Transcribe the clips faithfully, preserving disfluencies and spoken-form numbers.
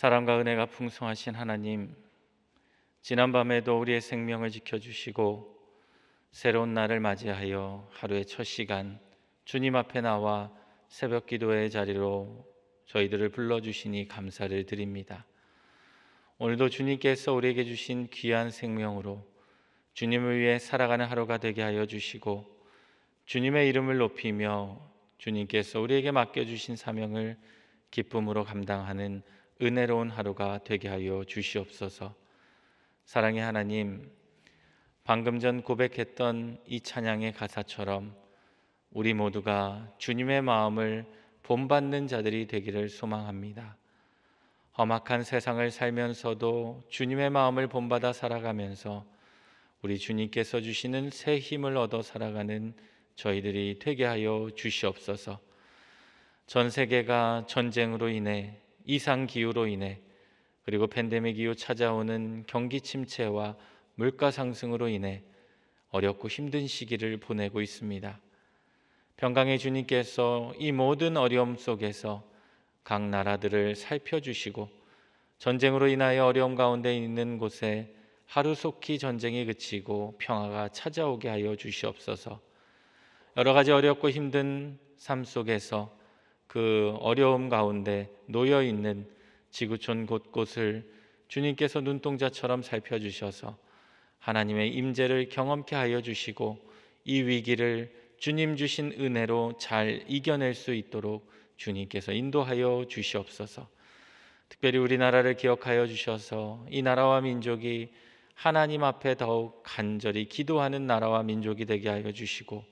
사랑과 은혜가 풍성하신 하나님, 지난밤에도 우리의 생명을 지켜주시고 새로운 날을 맞이하여 하루의 첫 시간 주님 앞에 나와 새벽 기도의 자리로 저희들을 불러주시니 감사를 드립니다. 오늘도 주님께서 우리에게 주신 귀한 생명으로 주님을 위해 살아가는 하루가 되게 하여 주시고, 주님의 이름을 높이며 주님께서 우리에게 맡겨주신 사명을 기쁨으로 감당하는 은혜로운 하루가 되게 하여 주시옵소서. 사랑의 하나님, 방금 전 고백했던 이 찬양의 가사처럼 우리 모두가 주님의 마음을 본받는 자들이 되기를 소망합니다. 험악한 세상을 살면서도 주님의 마음을 본받아 살아가면서 우리 주님께서 주시는 새 힘을 얻어 살아가는 저희들이 되게 하여 주시옵소서. 전 세계가 전쟁으로 인해, 이상기후로 인해, 그리고 팬데믹 이후 찾아오는 경기 침체와 물가 상승으로 인해 어렵고 힘든 시기를 보내고 있습니다. 평강의 주님께서 이 모든 어려움 속에서 각 나라들을 살펴주시고, 전쟁으로 인하여 어려움 가운데 있는 곳에 하루속히 전쟁이 그치고 평화가 찾아오게 하여 주시옵소서. 여러 가지 어렵고 힘든 삶 속에서 그 어려움 가운데 놓여 있는 지구촌 곳곳을 주님께서 눈동자처럼 살펴주셔서 하나님의 임재를 경험케 하여 주시고, 이 위기를 주님 주신 은혜로 잘 이겨낼 수 있도록 주님께서 인도하여 주시옵소서. 특별히 우리나라를 기억하여 주셔서 이 나라와 민족이 하나님 앞에 더욱 간절히 기도하는 나라와 민족이 되게 하여 주시고,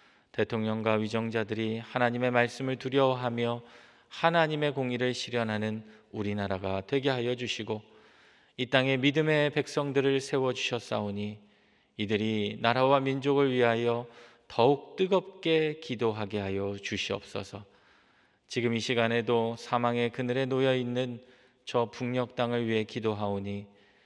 대통령과 위정자들이 하나님의 말씀을 두려워하며 하나님의 공의를 실현하는 우리나라가 되게 하여 주시고, 이 땅에 믿음의 백성들을 세워주셨사오니 이들이 나라와 민족을 위하여 더욱 뜨겁게 기도하게 하여 주시옵소서. 지금 이 시간에도 사망의 그늘에 놓여있는 저 북녘 땅을 위해 기도하오니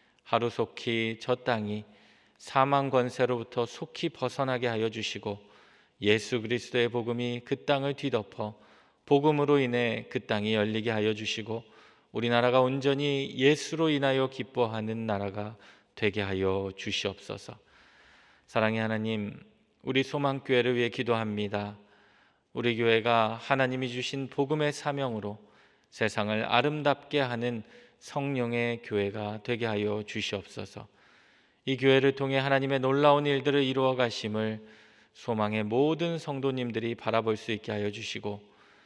하루속히 저 땅이 사망 권세로부터 속히 벗어나게 하여 주시고, 예수 그리스도의 복음이 그 땅을 뒤덮어 복음으로 인해 그 땅이 열리게 하여 주시고, 우리나라가 온전히 예수로 인하여 기뻐하는 나라가 되게 하여 주시옵소서. 사랑의 하나님, 우리 소망교회를 위해 기도합니다. 우리 교회가 하나님이 주신 복음의 사명으로 세상을 아름답게 하는 성령의 교회가 되게 하여 주시옵소서. 이 교회를 통해 하나님의 놀라운 일들을 이루어 가심을 소망의 모든 성도님들이 바라볼 수 있게 하여 주시고,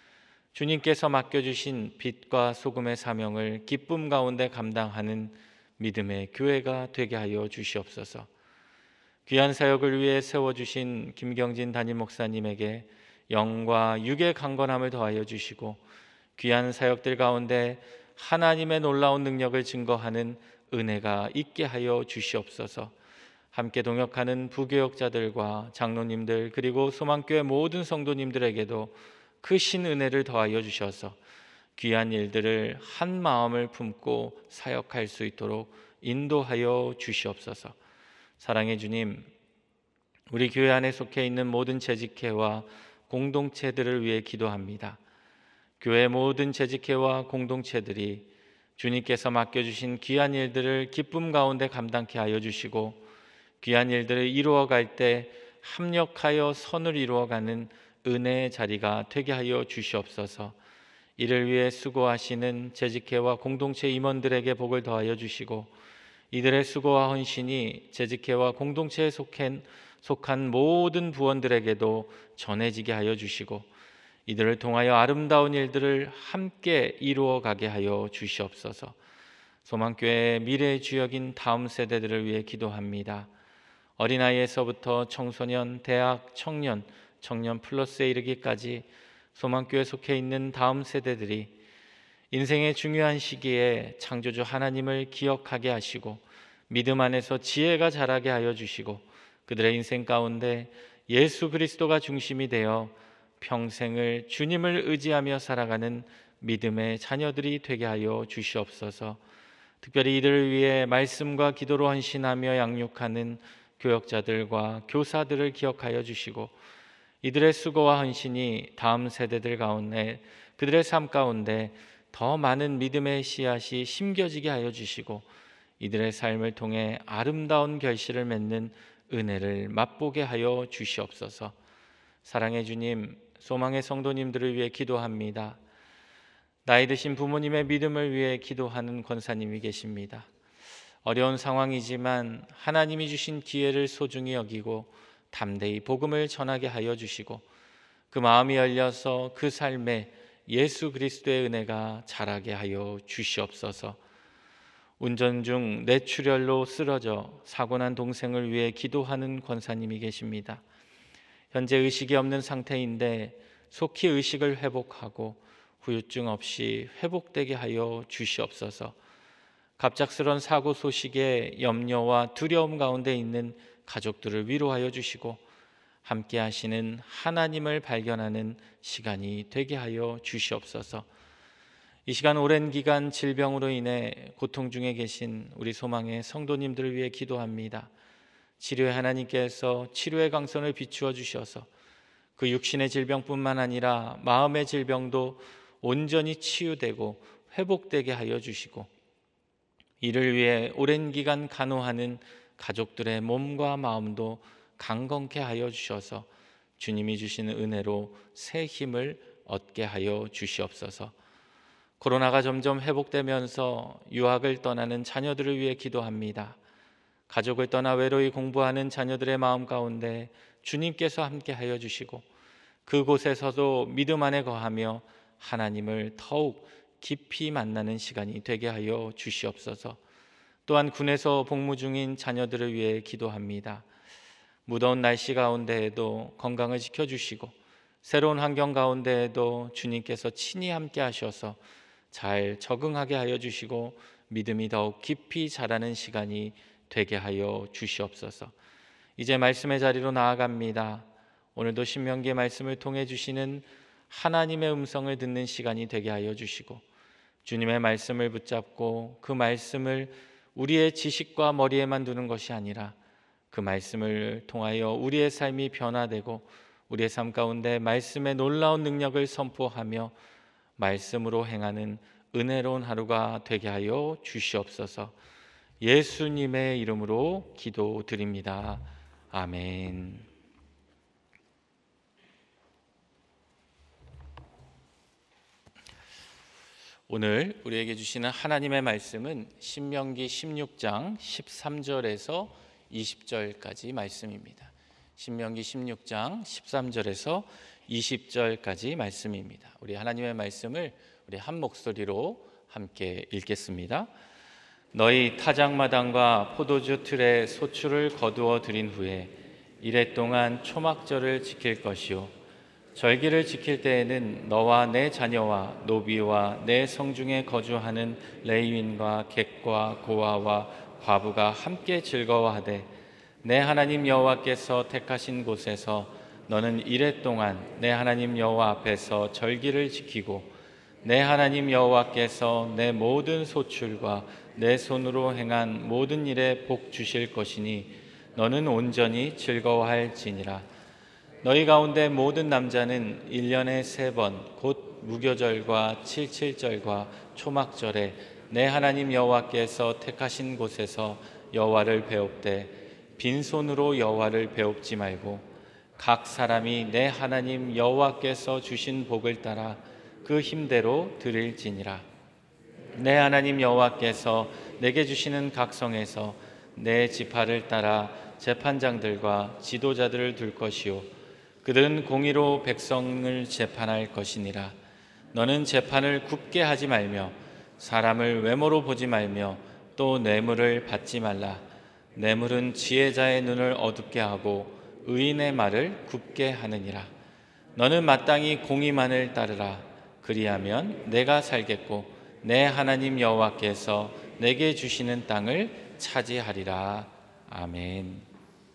주님께서 맡겨주신 빛과 소금의 사명을 기쁨 가운데 감당하는 믿음의 교회가 되게 하여 주시옵소서. 귀한 사역을 위해 세워주신 김경진 담임 목사님에게 영과 육의 강건함을 더하여 주시고, 귀한 사역들 가운데 하나님의 놀라운 능력을 증거하는 은혜가 있게 하여 주시옵소서. 함께 동역하는 부교역자들과 장로님들, 그리고 소망교회 모든 성도님들에게도 크신 은혜를 더하여 주셔서 귀한 일들을 한 마음을 품고 사역할 수 있도록 인도하여 주시옵소서. 사랑의 주님, 우리 교회 안에 속해 있는 모든 재직회와 공동체들을 위해 기도합니다. 교회 모든 재직회와 공동체들이 주님께서 맡겨주신 귀한 일들을 기쁨 가운데 감당케 하여 주시고, 귀한 일들을 이루어갈 때 합력하여 선을 이루어가는 은혜의 자리가 되게 하여 주시옵소서. 이를 위해 수고하시는 재직회와 공동체 임원들에게 복을 더하여 주시고, 이들의 수고와 헌신이 재직회와 공동체에 속한, 속한 모든 부원들에게도 전해지게 하여 주시고, 이들을 통하여 아름다운 일들을 함께 이루어가게 하여 주시옵소서. 소망교회의 미래의 주역인 다음 세대들을 위해 기도합니다. 어린아이에서부터 청소년, 대학, 청년, 청년 플러스에 이르기까지 소망교회에 속해 있는 다음 세대들이 인생의 중요한 시기에 창조주 하나님을 기억하게 하시고, 믿음 안에서 지혜가 자라게 하여 주시고, 그들의 인생 가운데 예수 그리스도가 중심이 되어 평생을 주님을 의지하며 살아가는 믿음의 자녀들이 되게 하여 주시옵소서. 특별히 이들을 위해 말씀과 기도로 헌신하며 양육하는 교역자들과 교사들을 기억하여 주시고, 이들의 수고와 헌신이 다음 세대들 가운데, 그들의 삶 가운데 더 많은 믿음의 씨앗이 심겨지게 하여 주시고 이들의 삶을 통해 아름다운 결실을 맺는 은혜를 맛보게 하여 주시옵소서. 사랑의 주님, 소망의 성도님들을 위해 기도합니다. 나이 드신 부모님의 믿음을 위해 기도하는 권사님이 계십니다. 어려운 상황이지만 하나님이 주신 기회를 소중히 여기고 담대히 복음을 전하게 하여 주시고 그 마음이 열려서 그 삶에 예수 그리스도의 은혜가 자라게 하여 주시옵소서. 운전 중 뇌출혈로 쓰러져 사고난 동생을 위해 기도하는 권사님이 계십니다. 현재 의식이 없는 상태인데 속히 의식을 회복하고 후유증 없이 회복되게 하여 주시옵소서. 갑작스런 사고 소식에 염려와 두려움 가운데 있는 가족들을 위로하여 주시고 함께 하시는 하나님을 발견하는 시간이 되게 하여 주시옵소서. 이 시간 오랜 기간 질병으로 인해 고통 중에 계신 우리 소망의 성도님들을 위해 기도합니다. 치료의 하나님께서 치료의 강선을 비추어 주셔서 그 육신의 질병뿐만 아니라 마음의 질병도 온전히 치유되고 회복되게 하여 주시고 이를 위해 오랜 기간 간호하는 가족들의 몸과 마음도 강건케 하여 주셔서 주님이 주시는 은혜로 새 힘을 얻게 하여 주시옵소서. 코로나가 점점 회복되면서 유학을 떠나는 자녀들을 위해 기도합니다. 가족을 떠나 외로이 공부하는 자녀들의 마음 가운데 주님께서 함께 하여 주시고 그곳에서도 믿음 안에 거하며 하나님을 더욱 깊이 만나는 시간이 되게 하여 주시옵소서. 또한 군에서 복무 중인 자녀들을 위해 기도합니다. 무더운 날씨 가운데에도 건강을 지켜주시고 새로운 환경 가운데에도 주님께서 친히 함께 하셔서 잘 적응하게 하여 주시고 믿음이 더욱 깊이 자라는 시간이 되게 하여 주시옵소서. 이제 말씀의 자리로 나아갑니다. 오늘도 신명기의 말씀을 통해 주시는 하나님의 음성을 듣는 시간이 되게 하여 주시고 주님의 말씀을 붙잡고 그 말씀을 우리의 지식과 머리에만 두는 것이 아니라 그 말씀을 통하여 우리의 삶이 변화되고 우리의 삶 가운데 말씀의 놀라운 능력을 선포하며 말씀으로 행하는 은혜로운 하루가 되게 하여 주시옵소서. 예수님의 이름으로 기도드립니다. 아멘. 오늘 우리에게 주시는 하나님의 말씀은 신명기 십육 장 십삼 절에서 이십 절까지 말씀입니다. 신명기 십육 장 십삼 절에서 이십 절까지 말씀입니다. 우리 하나님의 말씀을 우리 한 목소리로 함께 읽겠습니다. 너희 타작마당과 포도주 틀에 소출을 거두어 들인 후에 이래 동안 초막절을 지킬 것이요 절기를 지킬 때에는 너와 내 자녀와 노비와 내 성중에 거주하는 레위인과 객과 고아와 과부가 함께 즐거워하되 내 하나님 여호와께서 택하신 곳에서 너는 이래 동안 내 하나님 여호와 앞에서 절기를 지키고 내 하나님 여호와께서 내 모든 소출과 내 손으로 행한 모든 일에 복 주실 것이니 너는 온전히 즐거워할지니라. 너희 가운데 모든 남자는 일 년에 세 번 곧 무교절과 칠칠절과 초막절에 내 하나님 여호와께서 택하신 곳에서 여호와를 배웁되 빈손으로 여호와를 배웁지 말고 각 사람이 내 하나님 여호와께서 주신 복을 따라 그 힘대로 드릴지니라. 내 하나님 여호와께서 내게 주시는 각성에서 내 지파를 따라 재판장들과 지도자들을 둘 것이요 그들은 공의로 백성을 재판할 것이니라. 너는 재판을 굽게 하지 말며 사람을 외모로 보지 말며 또 뇌물을 받지 말라. 뇌물은 지혜자의 눈을 어둡게 하고 의인의 말을 굽게 하느니라. 너는 마땅히 공의만을 따르라. 그리하면 내가 살겠고 내 하나님 여호와께서 내게 주시는 땅을 차지하리라. 아멘.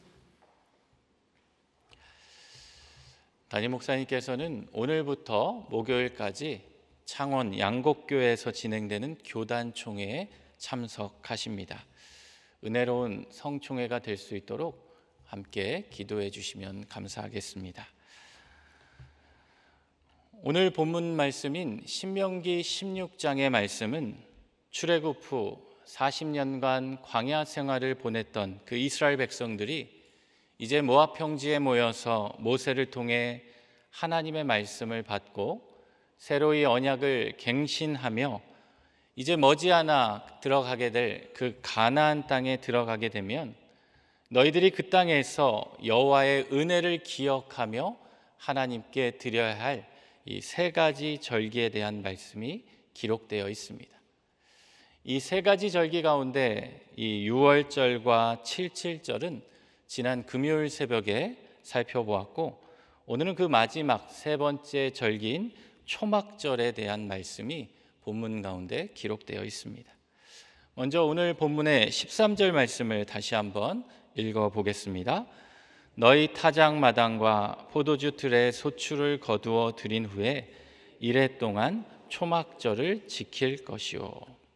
담임 목사님께서는 오늘부터 목요일까지 창원 양곡교회에서 진행되는 교단총회에 참석하십니다. 은혜로운 성총회가 될 수 있도록 함께 기도해 주시면 감사하겠습니다. 오늘 본문 말씀인 신명기 십육 장의 말씀은 출애굽 후 사십 년간 광야 생활을 보냈던 그 이스라엘 백성들이 이제 모압 평지에 모여서 모세를 통해 하나님의 말씀을 받고 새로이 언약을 갱신하며 이제 머지않아 들어가게 될 그 가나안 땅에 들어가게 되면 너희들이 그 땅에서 여호와의 은혜를 기억하며 하나님께 드려야 할 이 세 가지 절기에 대한 말씀이 기록되어 있습니다. 이 세 가지 절기 가운데 이 유월절과 칠칠절은 지난 금요일 새벽에 살펴보았고, 오늘은 그 마지막 세 번째 절기인 초막절에 대한 말씀이 본문 가운데 기록되어 있습니다. 먼저 오늘 본문의 십삼 절 말씀을 다시 한번 읽어보겠습니다. 너희 타작마당과 포도주 틀에 소출을 거두어 들인 후에 이래 동안 초막절을 지킬 것이요.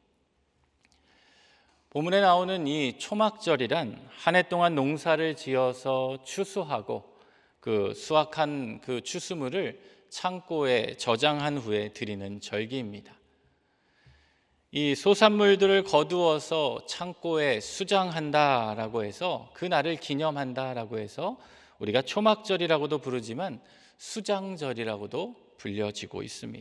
본문에 나오는 이 초막절이란 한 해 동안 농사를 지어서 추수하고 그 수확한 그 추수물을 창고에 저장한 후에 드리는 절기입니다. 이 소산물들을 거두어서 창고에 수장한다라고 해서 그 날을 기념한다라고 해서 우리가 초막절이라고도 부르지만 수장절이라고도 불려지고 있습니다.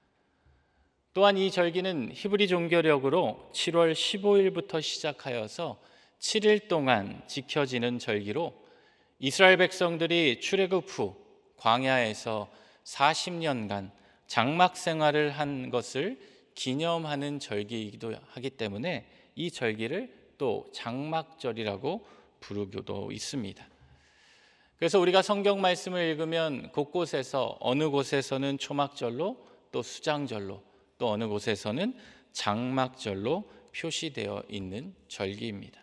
또한 이 절기는 히브리 종교력으로 칠월 십오일부터 시작하여서 칠 일 동안 지켜지는 절기로 이스라엘 백성들이 출애굽 후 광야에서 사십 년간 장막 생활을 한 것을 기념하는 절기이기도 하기 때문에 이 절기를 또 장막절이라고 부르기도 있습니다. 그래서 우리가 성경 말씀을 읽으면 곳곳에서 어느 곳에서는 초막절로 또 수장절로 또 어느 곳에서는 장막절로 표시되어 있는 절기입니다.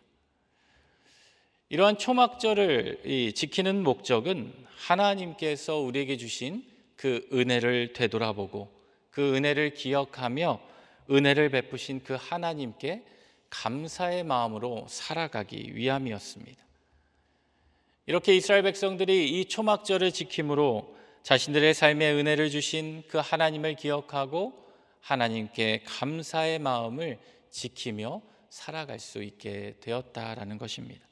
이러한 초막절을 지키는 목적은 하나님께서 우리에게 주신 그 은혜를 되돌아보고 그 은혜를 기억하며 은혜를 베푸신 그 하나님께 감사의 마음으로 살아가기 위함이었습니다. 이렇게 이스라엘 백성들이 이 초막절을 지킴으로 자신들의 삶에 은혜를 주신 그 하나님을 기억하고 하나님께 감사의 마음을 지키며 살아갈 수 있게 되었다라는 것입니다.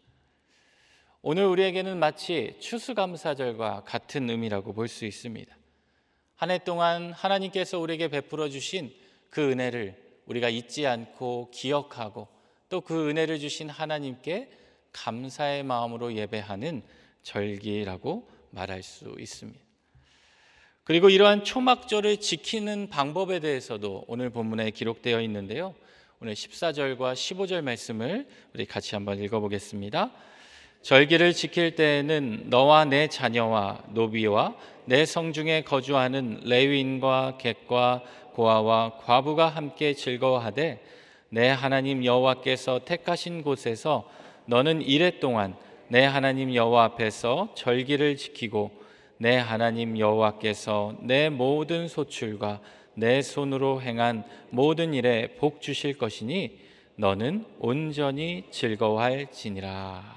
오늘 우리에게는 마치 추수감사절과 같은 의미라고 볼 수 있습니다. 한 해 동안 하나님께서 우리에게 베풀어 주신 그 은혜를 우리가 잊지 않고 기억하고 또 그 은혜를 주신 하나님께 감사의 마음으로 예배하는 절기라고 말할 수 있습니다. 그리고 이러한 초막절을 지키는 방법에 대해서도 오늘 본문에 기록되어 있는데요. 오늘 십사 절과 십오 절 말씀을 우리 같이 한번 읽어보겠습니다. 절기를 지킬 때에는 너와 내 자녀와 노비와 내 성중에 거주하는 레위인과 객과 고아와 과부가 함께 즐거워하되 내 하나님 여호와께서 택하신 곳에서 너는 이래 동안 내 하나님 여호와 앞에서 절기를 지키고 내 하나님 여호와께서 내 모든 소출과 내 손으로 행한 모든 일에 복 주실 것이니 너는 온전히 즐거워할지니라.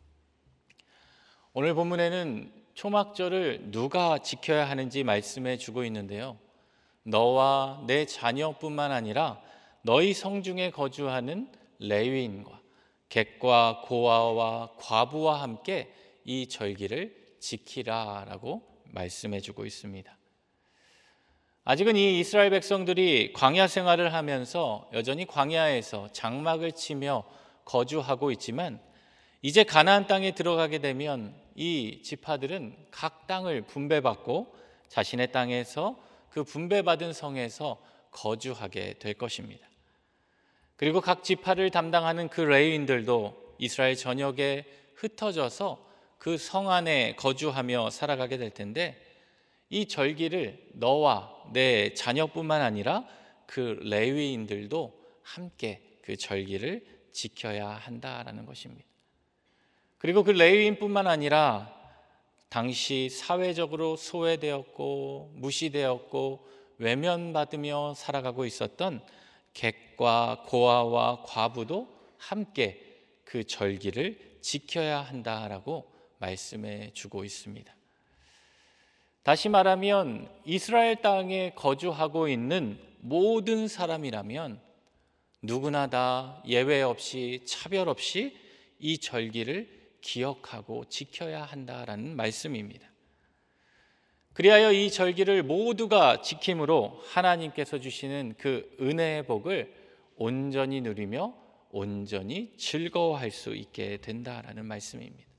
오늘 본문에는 초막절을 누가 지켜야 하는지 말씀해 주고 있는데요. 너와 내 자녀뿐만 아니라 너희 성중에 거주하는 레위인과 객과 고아와 과부와 함께 이 절기를 지키라라고 말씀해 주고 있습니다. 아직은 이 이스라엘 백성들이 광야 생활을 하면서 여전히 광야에서 장막을 치며 거주하고 있지만 이제 가나안 땅에 들어가게 되면 이 지파들은 각 땅을 분배받고 자신의 땅에서 그 분배받은 성에서 거주하게 될 것입니다. 그리고 각 지파를 담당하는 그 레위인들도 이스라엘 전역에 흩어져서 그 성 안에 거주하며 살아가게 될 텐데 이 절기를 너와 내 자녀뿐만 아니라 그 레위인들도 함께 그 절기를 지켜야 한다라는 것입니다. 그리고 그 레위인뿐만 아니라 당시 사회적으로 소외되었고 무시되었고 외면받으며 살아가고 있었던 객과 고아와 과부도 함께 그 절기를 지켜야 한다라고 말씀해 주고 있습니다. 다시 말하면 이스라엘 땅에 거주하고 있는 모든 사람이라면 누구나 다 예외 없이 차별 없이 이 절기를 기억하고 지켜야 한다라는 말씀입니다. 그리하여 이 절기를 모두가 지킴으로 하나님께서 주시는 그 은혜의 복을 온전히 누리며 온전히 즐거워할 수 있게 된다라는 말씀입니다.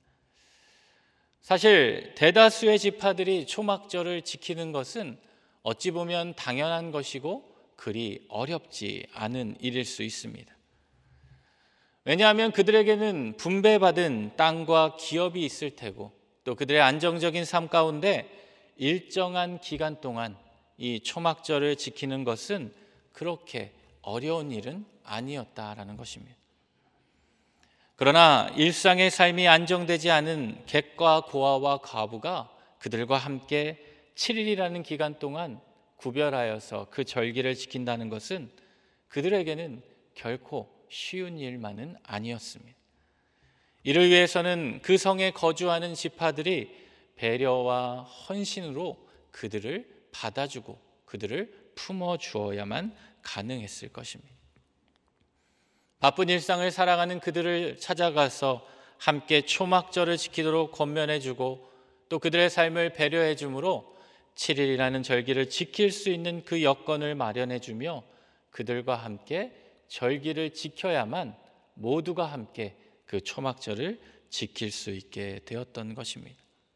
사실 대다수의 지파들이 초막절을 지키는 것은 어찌 보면 당연한 것이고 그리 어렵지 않은 일일 수 있습니다. 왜냐하면 그들에게는 분배받은 땅과 기업이 있을 테고 또 그들의 안정적인 삶 가운데 일정한 기간 동안 이 초막절을 지키는 것은 그렇게 어려운 일은 아니었다라는 것입니다. 그러나 일상의 삶이 안정되지 않은 객과 고아와 과부가 그들과 함께 칠 일이라는 기간 동안 구별하여서 그 절기를 지킨다는 것은 그들에게는 결코 쉬운 일만은 아니었습니다. 이를 위해서는 그 성에 거주하는 지파들이 배려와 헌신으로 그들을 받아주고 그들을 품어주어야만 가능했을 것입니다. 바쁜 일상을 살아가는 그들을 찾아가서 함께 초막절을 지키도록 권면해주고 또 그들의 삶을 배려해주므로 칠 일이라는 절기를 지킬 수 있는 그 여건을 마련해주며 그들과 함께 절기를 지켜야만 모두가 함께 그 초막절을 지킬 수 있게 되었던 것입니다.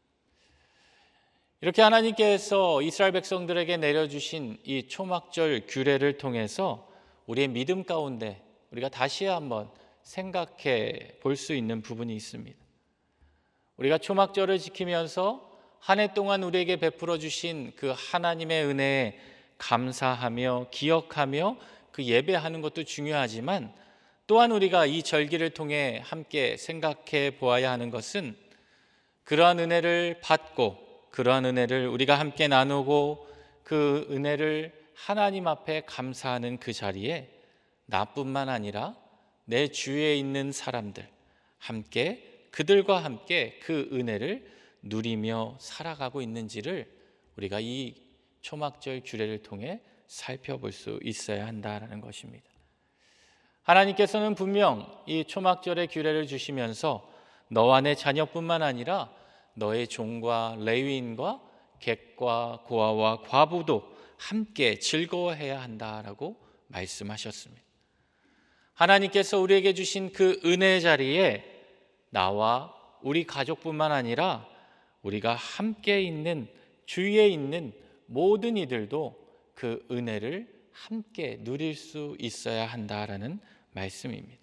이렇게 하나님께서 이스라엘 백성들에게 내려주신 이 초막절 규례를 통해서 우리의 믿음 가운데 우리가 다시 한번 생각해 볼 수 있는 부분이 있습니다. 우리가 초막절을 지키면서 한 해 동안 우리에게 베풀어 주신 그 하나님의 은혜에 감사하며 기억하며 그 예배하는 것도 중요하지만 또한 우리가 이 절기를 통해 함께 생각해 보아야 하는 것은 그러한 은혜를 받고 그러한 은혜를 우리가 함께 나누고 그 은혜를 하나님 앞에 감사하는 그 자리에 나뿐만 아니라 내 주위에 있는 사람들 함께 그들과 함께 그 은혜를 누리며 살아가고 있는지를 우리가 이 초막절 규례를 통해 살펴볼 수 있어야 한다는 것입니다. 하나님께서는 분명 이 초막절의 규례를 주시면서 너와 내 자녀뿐만 아니라 너의 종과 레위인과 객과 고아와 과부도 함께 즐거워해야 한다라고 말씀하셨습니다. 하나님께서 우리에게 주신 그 은혜의 자리에 나와 우리 가족뿐만 아니라 우리가 함께 있는 주위에 있는 모든 이들도 그 은혜를 함께 누릴 수 있어야 한다라는 말씀입니다.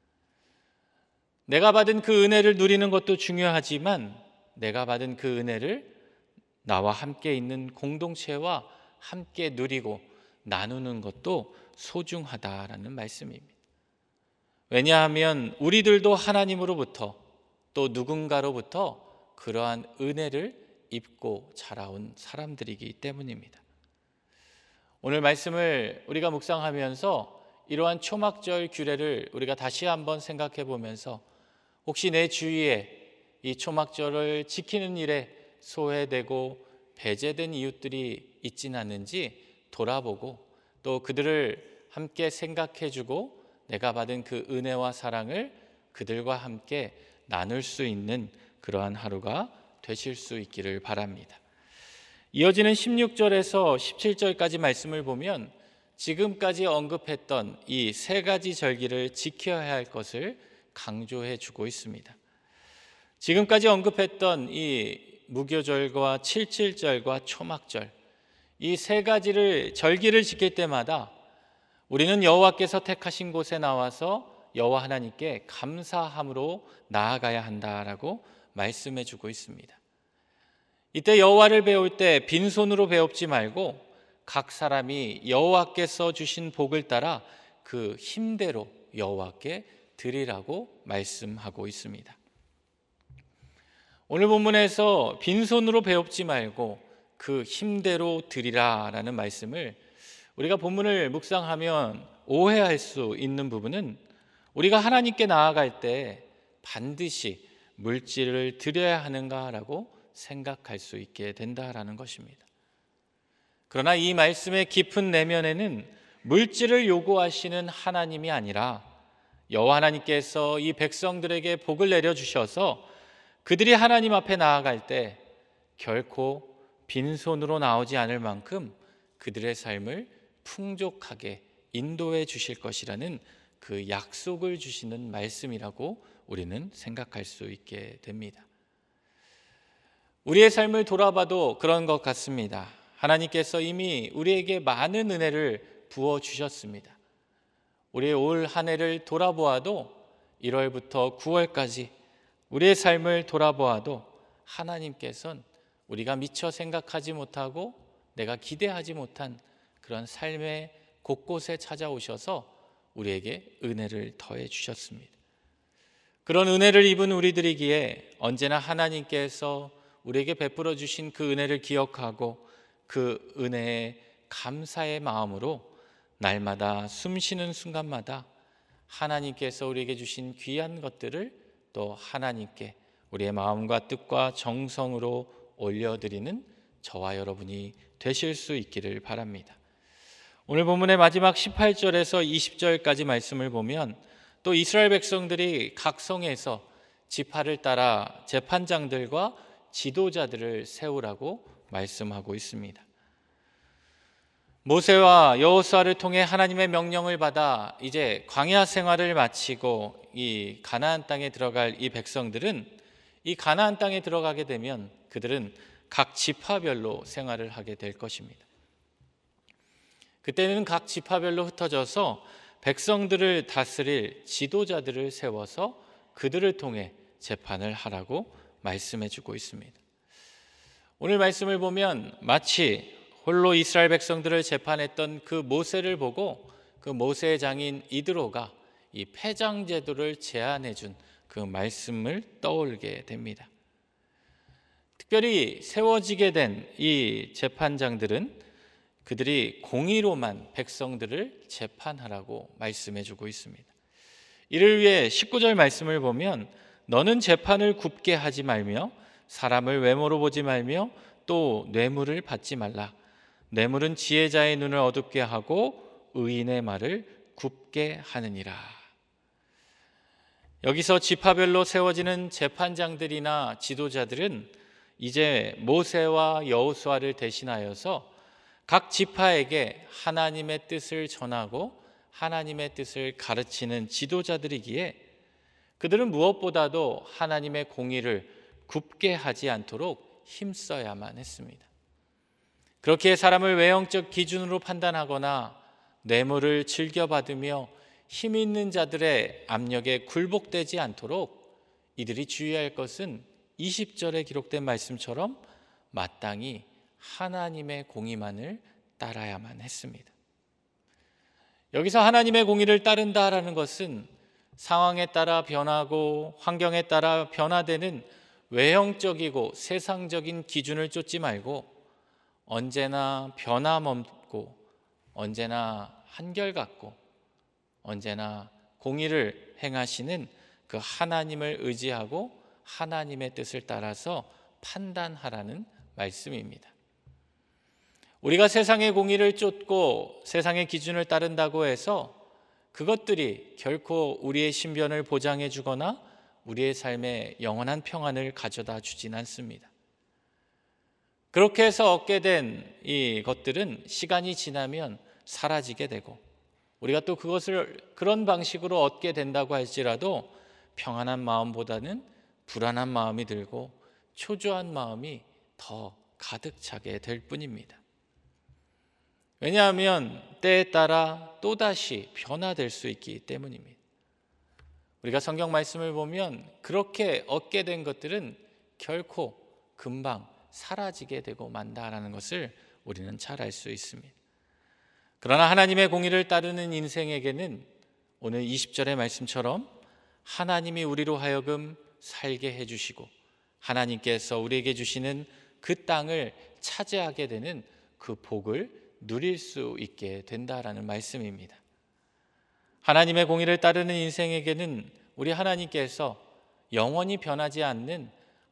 내가 받은 그 은혜를 누리는 것도 중요하지만 내가 받은 그 은혜를 나와 함께 있는 공동체와 함께 누리고 나누는 것도 소중하다라는 말씀입니다. 왜냐하면 우리들도 하나님으로부터 또 누군가로부터 그러한 은혜를 입고 자라온 사람들이기 때문입니다. 오늘 말씀을 우리가 묵상하면서 이러한 초막절 규례를 우리가 다시 한번 생각해 보면서 혹시 내 주위에 이 초막절을 지키는 일에 소외되고 배제된 이웃들이 있지는 않는지 돌아보고 또 그들을 함께 생각해 주고 내가 받은 그 은혜와 사랑을 그들과 함께 나눌 수 있는 그러한 하루가 되실 수 있기를 바랍니다. 이어지는 십육 절에서 십칠 절까지 말씀을 보면 지금까지 언급했던 이 세 가지 절기를 지켜야 할 것을 강조해 주고 있습니다. 지금까지 언급했던 이 무교절과 칠칠절과 초막절 이 세 가지를 절기를 지킬 때마다 우리는 여호와께서 택하신 곳에 나와서 여호와 하나님께 감사함으로 나아가야 한다라고 말씀해 주고 있습니다. 이때 여호와를 배울 때 빈손으로 배웁지 말고 각 사람이 여호와께서 주신 복을 따라 그 힘대로 여호와께 드리라고 말씀하고 있습니다. 오늘 본문에서 빈손으로 배웁지 말고 그 힘대로 드리라라는 말씀을 우리가 본문을 묵상하면 오해할 수 있는 부분은 우리가 하나님께 나아갈 때 반드시 물질을 드려야 하는가라고 생각할 수 있게 된다라는 것입니다. 그러나 이 말씀의 깊은 내면에는 물질을 요구하시는 하나님이 아니라 여호와 하나님께서 이 백성들에게 복을 내려주셔서 그들이 하나님 앞에 나아갈 때 결코 빈손으로 나오지 않을 만큼 그들의 삶을 풍족하게 인도해 주실 것이라는 그 약속을 주시는 말씀이라고 우리는 생각할 수 있게 됩니다. 우리의 삶을 돌아봐도 그런 것 같습니다. 하나님께서 이미 우리에게 많은 은혜를 부어주셨습니다. 우리의 올 한 해를 돌아보아도 일월부터 구월까지 우리의 삶을 돌아보아도 하나님께서는 우리가 미처 생각하지 못하고 내가 기대하지 못한 그런 삶의 곳곳에 찾아오셔서 우리에게 은혜를 더해 주셨습니다. 그런 은혜를 입은 우리들이기에 언제나 하나님께서 우리에게 베풀어 주신 그 은혜를 기억하고 그 은혜에 감사의 마음으로 날마다 숨쉬는 순간마다 하나님께서 우리에게 주신 귀한 것들을 또 하나님께 우리의 마음과 뜻과 정성으로 올려드리는 저와 여러분이 되실 수 있기를 바랍니다. 오늘 본문의 마지막 십팔 절에서 이십 절까지 말씀을 보면 또 이스라엘 백성들이 각 성에서 지파를 따라 재판장들과 지도자들을 세우라고 말씀하고 있습니다. 모세와 여호수아를 통해 하나님의 명령을 받아 이제 광야 생활을 마치고 이 가나안 땅에 들어갈 이 백성들은 이 가나안 땅에 들어가게 되면 그들은 각 지파별로 생활을 하게 될 것입니다. 그때는 각 지파별로 흩어져서 백성들을 다스릴 지도자들을 세워서 그들을 통해 재판을 하라고 말씀해 주고 있습니다. 오늘 말씀을 보면 마치 홀로 이스라엘 백성들을 재판했던 그 모세를 보고 그 모세의 장인 이드로가 이 패장 제도를 제안해 준 그 말씀을 떠올게 됩니다. 특별히 세워지게 된 이 재판장들은 그들이 공의로만 백성들을 재판하라고 말씀해 주고 있습니다. 이를 위해 십구 절 말씀을 보면 너는 재판을 굽게 하지 말며 사람을 외모로 보지 말며 또 뇌물을 받지 말라. 뇌물은 지혜자의 눈을 어둡게 하고 의인의 말을 굽게 하느니라. 여기서 지파별로 세워지는 재판장들이나 지도자들은 이제 모세와 여호수아를 대신하여서 각 지파에게 하나님의 뜻을 전하고 하나님의 뜻을 가르치는 지도자들이기에 그들은 무엇보다도 하나님의 공의를 굽게 하지 않도록 힘써야만 했습니다. 그렇게 사람을 외형적 기준으로 판단하거나 뇌물을 즐겨받으며 힘 있는 자들의 압력에 굴복되지 않도록 이들이 주의할 것은 이십 절에 기록된 말씀처럼 마땅히 하나님의 공의만을 따라야만 했습니다. 여기서 하나님의 공의를 따른다라는 것은 상황에 따라 변하고 환경에 따라 변화되는 외형적이고 세상적인 기준을 쫓지 말고 언제나 변함없고 언제나 한결같고 언제나 공의를 행하시는 그 하나님을 의지하고 하나님의 뜻을 따라서 판단하라는 말씀입니다. 우리가 세상의 공의를 쫓고 세상의 기준을 따른다고 해서 그것들이 결코 우리의 신변을 보장해 주거나 우리의 삶에 영원한 평안을 가져다 주진 않습니다. 그렇게 해서 얻게 된 이 것들은 시간이 지나면 사라지게 되고 우리가 또 그것을 그런 방식으로 얻게 된다고 할지라도 평안한 마음보다는 불안한 마음이 들고 초조한 마음이 더 가득 차게 될 뿐입니다. 왜냐하면 때에 따라 또다시 변화될 수 있기 때문입니다. 우리가 성경 말씀을 보면 그렇게 얻게 된 것들은 결코 금방 사라지게 되고 만다라는 것을 우리는 잘 알 수 있습니다. 그러나 하나님의 공의를 따르는 인생에게는 오늘 이십 절의 말씀처럼 하나님이 우리로 하여금 살게 해주시고 하나님께서 우리에게 주시는 그 땅을 차지하게 되는 그 복을 누릴 수 있게 된다라는 말씀입니다. 하나님의 공의를 따르는 인생에게는 우리 하나님께서 영원히 변하지 않는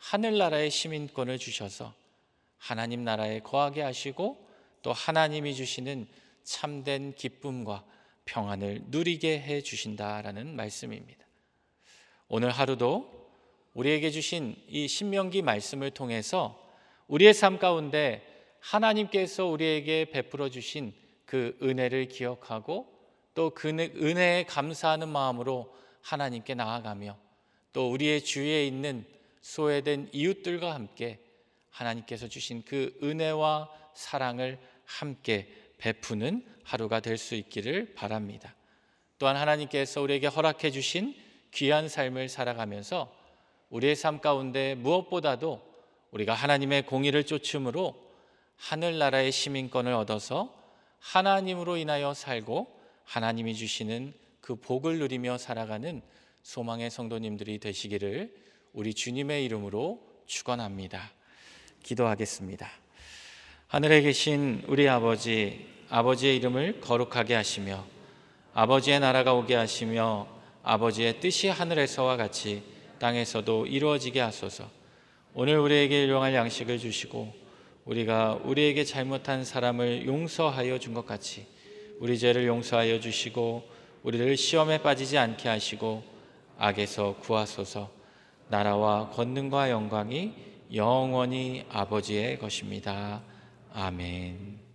하늘나라의 시민권을 주셔서 하나님 나라에 거하게 하시고 또 하나님이 주시는 참된 기쁨과 평안을 누리게 해 주신다라는 말씀입니다. 오늘 하루도 우리에게 주신 이 신명기 말씀을 통해서 우리의 삶 가운데 하나님께서 우리에게 베풀어 주신 그 은혜를 기억하고 또 그 은혜에 감사하는 마음으로 하나님께 나아가며 또 우리의 주위에 있는 소외된 이웃들과 함께 하나님께서 주신 그 은혜와 사랑을 함께 베푸는 하루가 될 수 있기를 바랍니다. 또한 하나님께서 우리에게 허락해 주신 귀한 삶을 살아가면서 우리의 삶 가운데 무엇보다도 우리가 하나님의 공의를 쫓음으로 하늘나라의 시민권을 얻어서 하나님으로 인하여 살고 하나님이 주시는 그 복을 누리며 살아가는 소망의 성도님들이 되시기를 우리 주님의 이름으로 축원합니다. 기도하겠습니다. 하늘에 계신 우리 아버지, 아버지의 이름을 거룩하게 하시며 아버지의 나라가 오게 하시며 아버지의 뜻이 하늘에서와 같이 땅에서도 이루어지게 하소서. 오늘 우리에게 일용할 양식을 주시고 우리가 우리에게 잘못한 사람을 용서하여 준 것 같이 우리 죄를 용서하여 주시고 우리를 시험에 빠지지 않게 하시고 악에서 구하소서. 나라와 권능과 영광이 영원히 아버지의 것입니다. 아멘.